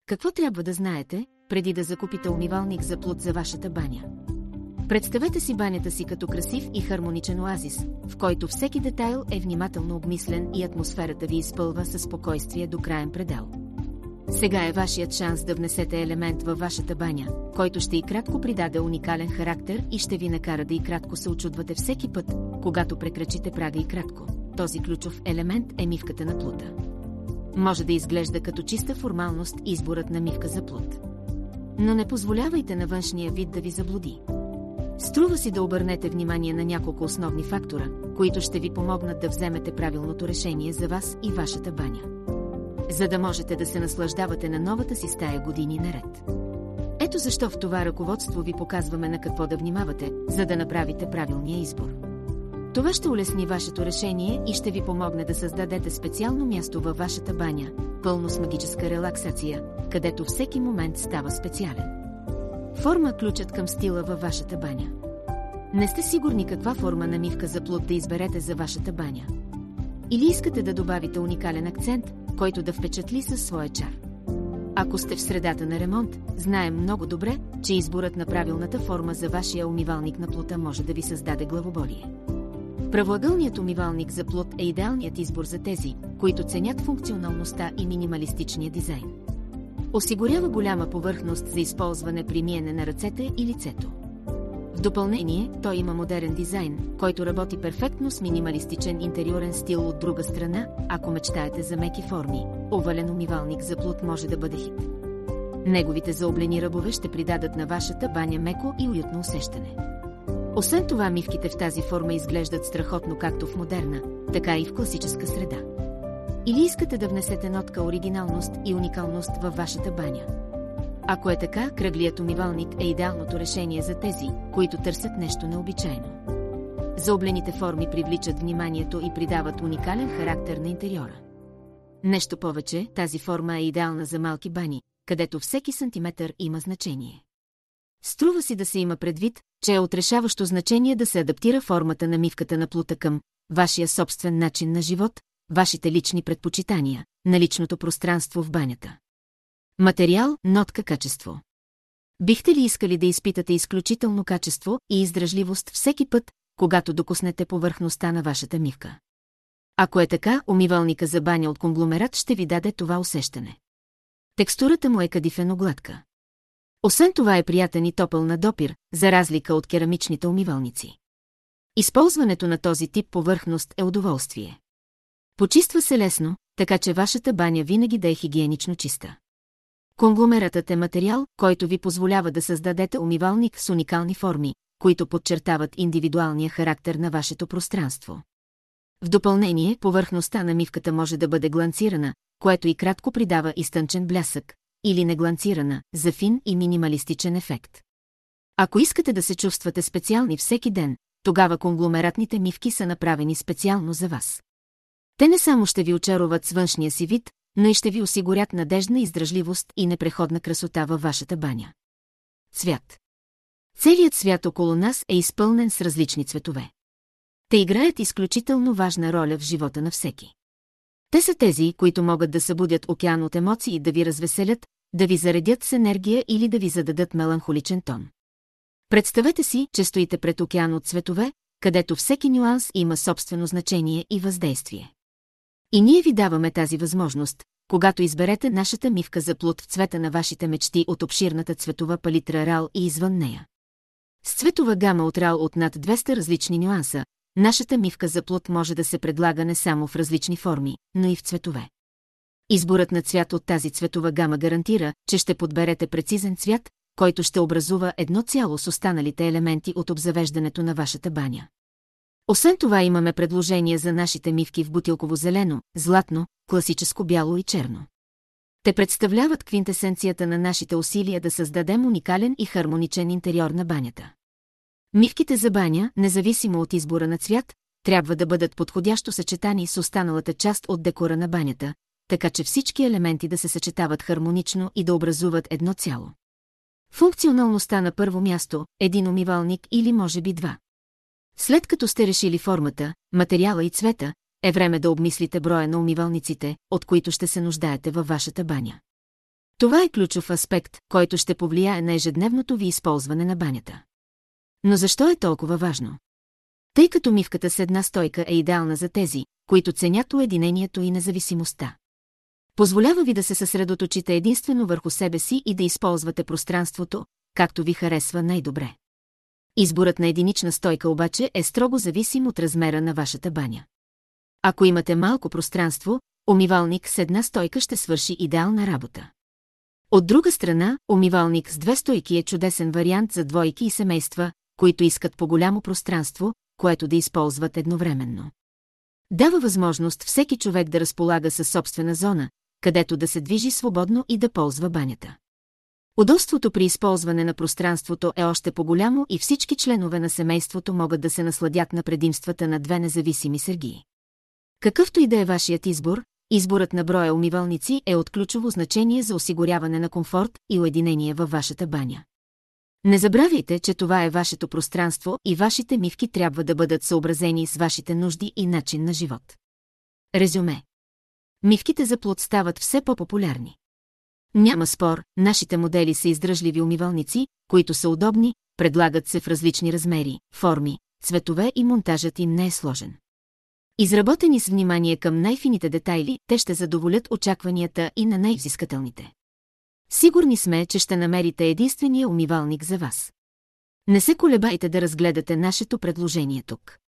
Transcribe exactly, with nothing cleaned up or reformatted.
Какво трябва да знаете, преди да закупите умивалник за плод за вашата баня? Представете си банята си като красив и хармоничен оазис, в който всеки детайл е внимателно обмислен и атмосферата ви изпълва със спокойствие до краен предел. Сега е вашият шанс да внесете елемент във вашата баня, който ще и кратко придаде уникален характер и ще ви накара да и кратко се очудвате всеки път, когато прекрачите прага и кратко. Този ключов елемент е мивката на плута. Може да изглежда като чиста формалност изборът на мивка за плут. Но не позволявайте на външния вид да ви заблуди. Струва си да обърнете внимание на няколко основни фактора, които ще ви помогнат да вземете правилното решение за вас и вашата баня, за да можете да се наслаждавате на новата си стая години наред. Ето защо в това ръководство ви показваме на какво да внимавате, за да направите правилния избор. Това ще улесни вашето решение и ще ви помогне да създадете специално място във вашата баня, пълно с магическа релаксация, където всеки момент става специален. Форма – ключът към стила във вашата баня. Не сте сигурни каква форма на мивка за плод да изберете за вашата баня. Или искате да добавите уникален акцент, който да впечатли със своя чар. Ако сте в средата на ремонт, знаем много добре, че изборът на правилната форма за вашия умивалник на плута може да ви създаде главоболие. Правоъгълният умивалник за плод е идеалният избор за тези, които ценят функционалността и минималистичния дизайн. Осигурява голяма повърхност за използване при миене на ръцете и лицето. В допълнение, той има модерен дизайн, който работи перфектно с минималистичен интериорен стил. От друга страна, ако мечтаете за меки форми, овален умивалник за плод може да бъде хит. Неговите заоблени ръбове ще придадат на вашата баня меко и уютно усещане. Освен това, мивките в тази форма изглеждат страхотно както в модерна, така и в класическа среда. Или искате да внесете нотка оригиналност и уникалност във вашата баня? Ако е така, кръглият умивалник е идеалното решение за тези, които търсят нещо необичайно. Заоблените форми привличат вниманието и придават уникален характер на интериора. Нещо повече, тази форма е идеална за малки бани, където всеки сантиметър има значение. Струва си да се има предвид, че е отрешаващо значение да се адаптира формата на мивката на плута към вашия собствен начин на живот, вашите лични предпочитания, на личното пространство в банята. Материал, нотка, качество. Бихте ли искали да изпитате изключително качество и издръжливост всеки път, когато докоснете повърхността на вашата мивка? Ако е така, умивалника за баня от конгломерат ще ви даде това усещане. Текстурата му е кадифено-гладка. Освен това е приятен и топъл на допир, за разлика от керамичните умивалници. Използването на този тип повърхност е удоволствие. Почиства се лесно, така че вашата баня винаги да е хигиенично чиста. Конгломератът е материал, който ви позволява да създадете умивалник с уникални форми, които подчертават индивидуалния характер на вашето пространство. В допълнение, повърхността на мивката може да бъде гланцирана, което и кратко придава изтънчен блясък, или негланцирана, за фин и минималистичен ефект. Ако искате да се чувствате специални всеки ден, тогава конгломератните мивки са направени специално за вас. Те не само ще ви очаруват с външния си вид, но и ще ви осигурят надеждна издръжливост и непреходна красота във вашата баня. Цвят. Целият свят около нас е изпълнен с различни цветове. Те играят изключително важна роля в живота на всеки. Те са тези, които могат да събудят океан от емоции, да ви развеселят, да ви заредят с енергия или да ви зададат меланхоличен тон. Представете си, че стоите пред океан от цветове, където всеки нюанс има собствено значение и въздействие. И ние ви даваме тази възможност, когато изберете нашата мивка за плод в цвета на вашите мечти от обширната цветова палитра Рал и извън нея. С цветова гама от Рал от над двеста различни нюанса, нашата мивка за плод може да се предлага не само в различни форми, но и в цветове. Изборът на цвят от тази цветова гама гарантира, че ще подберете прецизен цвят, който ще образува едно цяло с останалите елементи от обзавеждането на вашата баня. Освен това имаме предложения за нашите мивки в бутилково зелено, златно, класическо бяло и черно. Те представляват квинтесенцията на нашите усилия да създадем уникален и хармоничен интериор на банята. Мивките за баня, независимо от избора на цвят, трябва да бъдат подходящо съчетани с останалата част от декора на банята, така че всички елементи да се съчетават хармонично и да образуват едно цяло. Функционалността на първо място, един умивалник или може би два. След като сте решили формата, материала и цвета, е време да обмислите броя на умивалниците, от които ще се нуждаете във вашата баня. Това е ключов аспект, който ще повлияе на ежедневното ви използване на банята. Но защо е толкова важно? Тъй като мивката с една стойка е идеална за тези, които ценят уединението и независимостта. Позволява ви да се съсредоточите единствено върху себе си и да използвате пространството, както ви харесва най-добре. Изборът на единична стойка обаче е строго зависим от размера на вашата баня. Ако имате малко пространство, умивалник с една стойка ще свърши идеална работа. От друга страна, умивалник с две стойки е чудесен вариант за двойки и семейства, които искат по-голямо пространство, което да използват едновременно. Дава възможност всеки човек да разполага със собствена зона, където да се движи свободно и да ползва банята. Удобството при използване на пространството е още по-голямо и всички членове на семейството могат да се насладят на предимствата на две независими сергии. Какъвто и да е вашият избор, изборът на броя умивалници е от ключово значение за осигуряване на комфорт и уединение във вашата баня. Не забравяйте, че това е вашето пространство и вашите мивки трябва да бъдат съобразени с вашите нужди и начин на живот. Резюме. Мивките за плод стават все по-популярни. Няма спор, нашите модели са издръжливи умивалници, които са удобни, предлагат се в различни размери, форми, цветове и монтажът им не е сложен. Изработени с внимание към най-фините детайли, те ще задоволят очакванията и на най-взискателните. Сигурни сме, че ще намерите единствения умивалник за вас. Не се колебайте да разгледате нашето предложение тук.